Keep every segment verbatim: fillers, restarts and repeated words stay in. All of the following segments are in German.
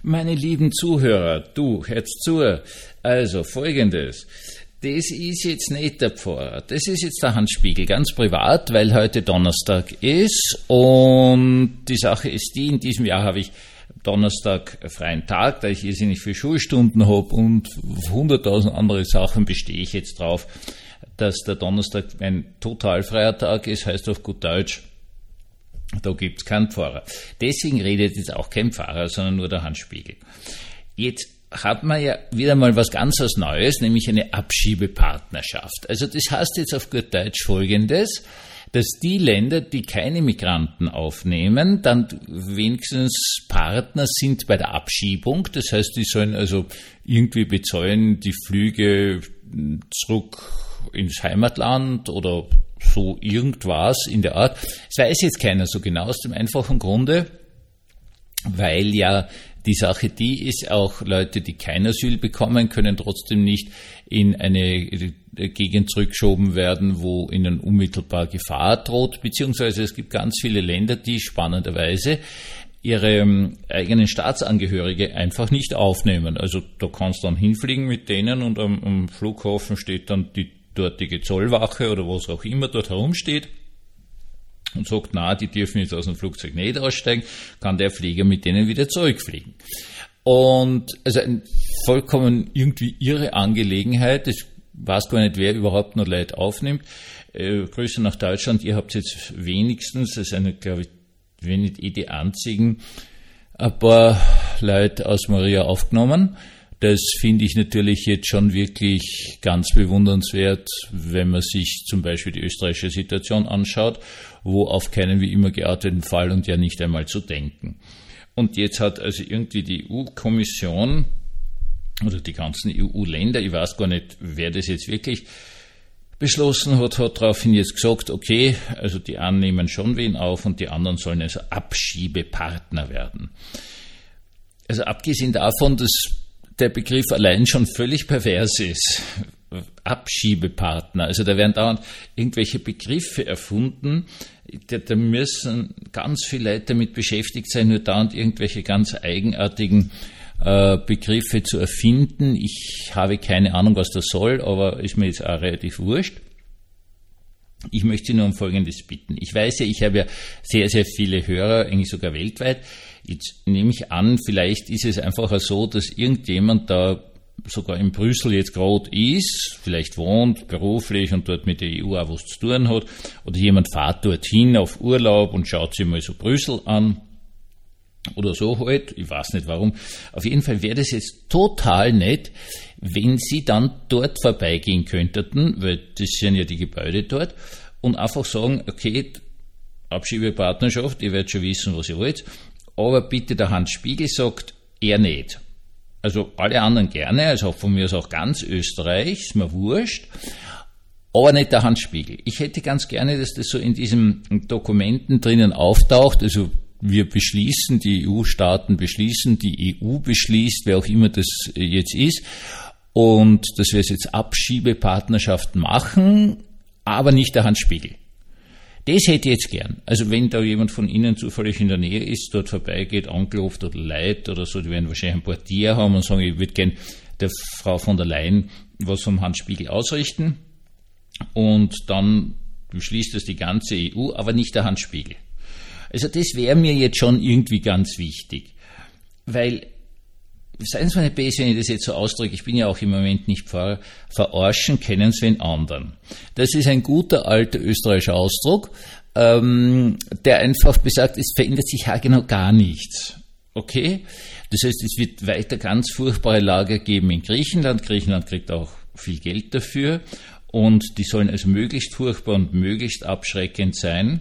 Meine lieben Zuhörer, du, hörst zu. Also, Folgendes. Das ist jetzt nicht der Pfarrer, das ist jetzt der Hans Spiegel, ganz privat, weil heute Donnerstag ist. Und die Sache ist die, in diesem Jahr habe ich Donnerstag freien Tag, da ich irrsinnig viele Schulstunden habe und hunderttausend andere Sachen, bestehe ich jetzt drauf, dass der Donnerstag ein total freier Tag ist, heißt auf gut Deutsch, da gibt's keinen Pfarrer. Deswegen redet jetzt auch kein Pfarrer, sondern nur der Hans Spiegel. Jetzt hat man ja wieder mal was ganz was Neues, nämlich eine Abschiebepartnerschaft. Also das heißt jetzt auf gut Deutsch Folgendes, dass die Länder, die keine Migranten aufnehmen, dann wenigstens Partner sind bei der Abschiebung. Das heißt, die sollen also irgendwie bezahlen die Flüge zurück ins Heimatland oder so irgendwas in der Art. Das weiß jetzt keiner so genau, aus dem einfachen Grunde, weil ja die Sache die ist, auch Leute, die kein Asyl bekommen, können trotzdem nicht in eine Gegend zurückgeschoben werden, wo ihnen unmittelbar Gefahr droht, beziehungsweise es gibt ganz viele Länder, die spannenderweise ihre eigenen Staatsangehörige einfach nicht aufnehmen. Also da kannst du dann hinfliegen mit denen und am, am Flughafen steht dann die dortige Zollwache oder was auch immer dort herumsteht und sagt, na, die dürfen jetzt aus dem Flugzeug nicht aussteigen, kann der Flieger mit denen wieder zurückfliegen. Und also eine vollkommen irgendwie irre Angelegenheit, ich weiß gar nicht, wer überhaupt noch Leute aufnimmt. Äh, Grüße nach Deutschland, ihr habt jetzt wenigstens, das ist eine, glaube ich, wenn nicht eh die einzigen, ein paar Leute aus Moria aufgenommen. Das finde ich natürlich jetzt schon wirklich ganz bewundernswert, wenn man sich zum Beispiel die österreichische Situation anschaut, wo auf keinen wie immer gearteten Fall und ja nicht einmal zu denken. Und jetzt hat also irgendwie die E U-Kommission oder die ganzen E U-Länder, ich weiß gar nicht, wer das jetzt wirklich beschlossen hat, hat daraufhin jetzt gesagt, okay, also die einen nehmen schon wen auf und die anderen sollen also Abschiebepartner werden. Also abgesehen davon, dass der Begriff allein schon völlig pervers ist. Abschiebepartner. Also da werden dauernd irgendwelche Begriffe erfunden. Da, da müssen ganz viele Leute damit beschäftigt sein, nur dauernd irgendwelche ganz eigenartigen äh, Begriffe zu erfinden. Ich habe keine Ahnung, was das soll, aber ist mir jetzt auch relativ wurscht. Ich möchte Sie nur um Folgendes bitten. Ich weiß ja, ich habe ja sehr, sehr viele Hörer, eigentlich sogar weltweit. Jetzt nehme ich an, vielleicht ist es einfach so, dass irgendjemand da sogar in Brüssel jetzt gerade ist, vielleicht wohnt, beruflich und dort mit der E U auch was zu tun hat, oder jemand fährt dorthin auf Urlaub und schaut sich mal so Brüssel an oder so halt, ich weiß nicht warum. Auf jeden Fall wäre das jetzt total nett, wenn Sie dann dort vorbeigehen könnten, weil das sind ja die Gebäude dort, und einfach sagen, okay, Abschiebepartnerschaft, ihr werdet schon wissen, was ihr wollt, aber bitte der Hans Spiegel sagt, er nicht. Also alle anderen gerne, also von mir aus auch ganz Österreich, ist mir wurscht, aber nicht der Hans Spiegel. Ich hätte ganz gerne, dass das so in diesen Dokumenten drinnen auftaucht, also wir beschließen, die E U-Staaten beschließen, die E U beschließt, wer auch immer das jetzt ist, und dass wir es jetzt Abschiebepartnerschaften machen, aber nicht der Hans Spiegel. Das hätte ich jetzt gern. Also wenn da jemand von Ihnen zufällig in der Nähe ist, dort vorbeigeht, anklopft oder Leute oder so, die werden wahrscheinlich ein Portier haben und sagen, ich würde gern der Frau von der Leyen was vom Hans Spiegel ausrichten, und dann beschließt das die ganze E U, aber nicht der Hans Spiegel. Also das wäre mir jetzt schon irgendwie ganz wichtig, weil, seien Sie mir nicht böse, wenn ich das jetzt so ausdrücke, ich bin ja auch im Moment nicht Pfarrer, verarschen können Sie den anderen. Das ist ein guter alter österreichischer Ausdruck, ähm, der einfach besagt, es verändert sich ja genau gar nichts. Okay? Das heißt, es wird weiter ganz furchtbare Lager geben in Griechenland. Griechenland kriegt auch viel Geld dafür und die sollen also möglichst furchtbar und möglichst abschreckend sein.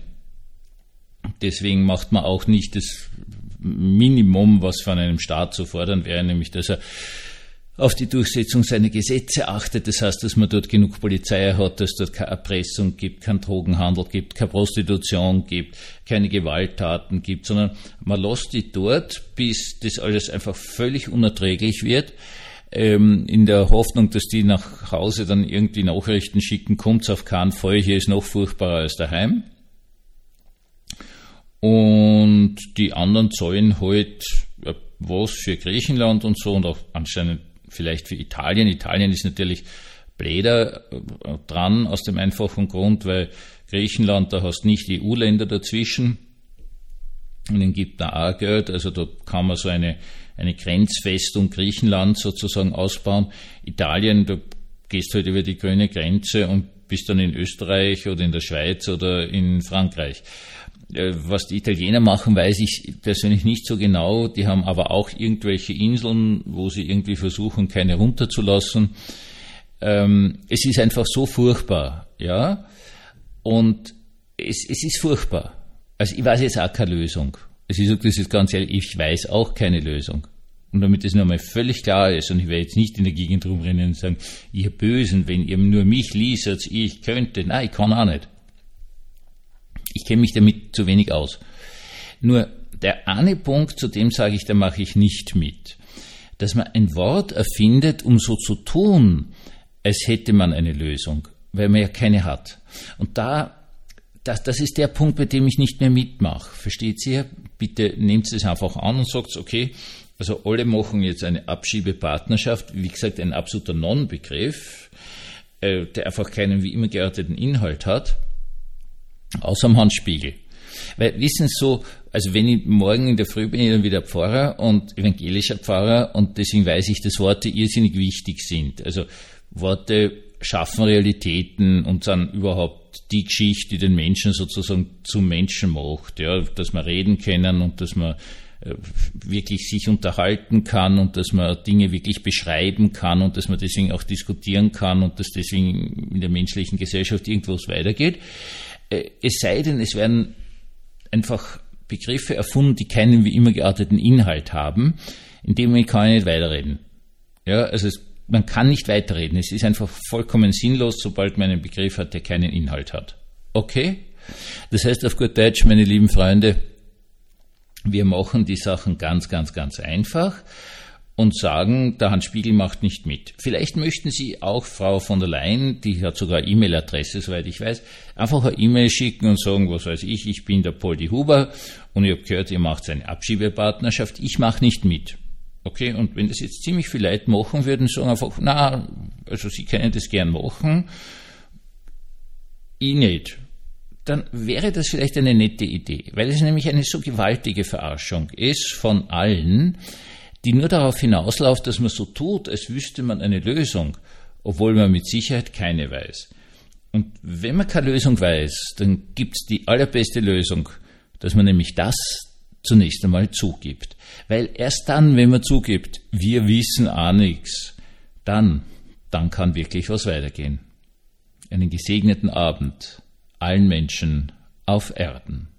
Deswegen macht man auch nicht das Minimum, was von einem Staat zu fordern wäre, nämlich dass er auf die Durchsetzung seiner Gesetze achtet. Das heißt, dass man dort genug Polizei hat, dass dort keine Erpressung gibt, kein Drogenhandel gibt, keine Prostitution gibt, keine Gewalttaten gibt, sondern man lässt die dort, bis das alles einfach völlig unerträglich wird, ähm, in der Hoffnung, dass die nach Hause dann irgendwie Nachrichten schicken, kommt's auf keinen Fall, hier ist noch furchtbarer als daheim. Und die anderen zahlen halt, was für Griechenland und so und auch anscheinend vielleicht für Italien. Italien ist natürlich bläder dran aus dem einfachen Grund, weil Griechenland, da hast nicht E U-Länder dazwischen und ihnen gibt da auch Geld, also da kann man so eine, eine Grenzfestung Griechenland sozusagen ausbauen. Italien, da gehst halt über die grüne Grenze und bist dann in Österreich oder in der Schweiz oder in Frankreich. Was die Italiener machen, weiß ich persönlich nicht so genau. Die haben aber auch irgendwelche Inseln, wo sie irgendwie versuchen, keine runterzulassen. Ähm, es ist einfach so furchtbar, ja. Und es, es ist furchtbar. Also ich weiß jetzt auch keine Lösung. Also ich sage das jetzt ganz ehrlich, ich weiß auch keine Lösung. Und damit das nochmal völlig klar ist, und ich werde jetzt nicht in der Gegend rumrennen und sagen, ihr Bösen, wenn ihr nur mich liest, ich könnte. Nein, ich kann auch nicht. Ich kenne mich damit zu wenig aus. Nur der eine Punkt, zu dem sage ich, da mache ich nicht mit. Dass man ein Wort erfindet, um so zu tun, als hätte man eine Lösung, weil man ja keine hat. Und da, das, das ist der Punkt, bei dem ich nicht mehr mitmache. Versteht ihr? Bitte nehmt es einfach an und sagt, okay, also alle machen jetzt eine Abschiebepartnerschaft, wie gesagt, ein absoluter Non-Begriff, äh, der einfach keinen wie immer gearteten Inhalt hat. Außer am Handspiegel. Weil, wissen Sie so, also wenn ich morgen in der Früh bin ich dann wieder Pfarrer und evangelischer Pfarrer und deswegen weiß ich, dass Worte irrsinnig wichtig sind. Also Worte schaffen Realitäten und sind überhaupt die Geschichte, die den Menschen sozusagen zum Menschen macht. Ja, dass wir reden können und dass man wirklich sich unterhalten kann und dass man Dinge wirklich beschreiben kann und dass man deswegen auch diskutieren kann und dass deswegen in der menschlichen Gesellschaft irgendwas weitergeht. Es sei denn, es werden einfach Begriffe erfunden, die keinen wie immer gearteten Inhalt haben, in dem man kann nicht weiterreden. Ja, also es, man kann nicht weiterreden. Es ist einfach vollkommen sinnlos, sobald man einen Begriff hat, der keinen Inhalt hat. Okay? Das heißt auf gut Deutsch, meine lieben Freunde, wir machen die Sachen ganz, ganz, ganz einfach und sagen, der Handspiegel macht nicht mit. Vielleicht möchten Sie auch Frau von der Leyen, die hat sogar eine E-Mail-Adresse, soweit ich weiß, einfach eine E-Mail schicken und sagen, was weiß ich, ich bin der Poldi Huber und ich habe gehört, ihr macht eine Abschiebepartnerschaft, ich mache nicht mit. Okay, und wenn das jetzt ziemlich viele Leute machen würden, sagen einfach, na, also Sie können das gern machen, ich nicht. Dann wäre das vielleicht eine nette Idee, weil es nämlich eine so gewaltige Verarschung ist von allen, die nur darauf hinausläuft, dass man so tut, als wüsste man eine Lösung, obwohl man mit Sicherheit keine weiß. Und wenn man keine Lösung weiß, dann gibt es die allerbeste Lösung, dass man nämlich das zunächst einmal zugibt. Weil erst dann, wenn man zugibt, wir wissen auch nichts, dann, dann kann wirklich was weitergehen. Einen gesegneten Abend allen Menschen auf Erden.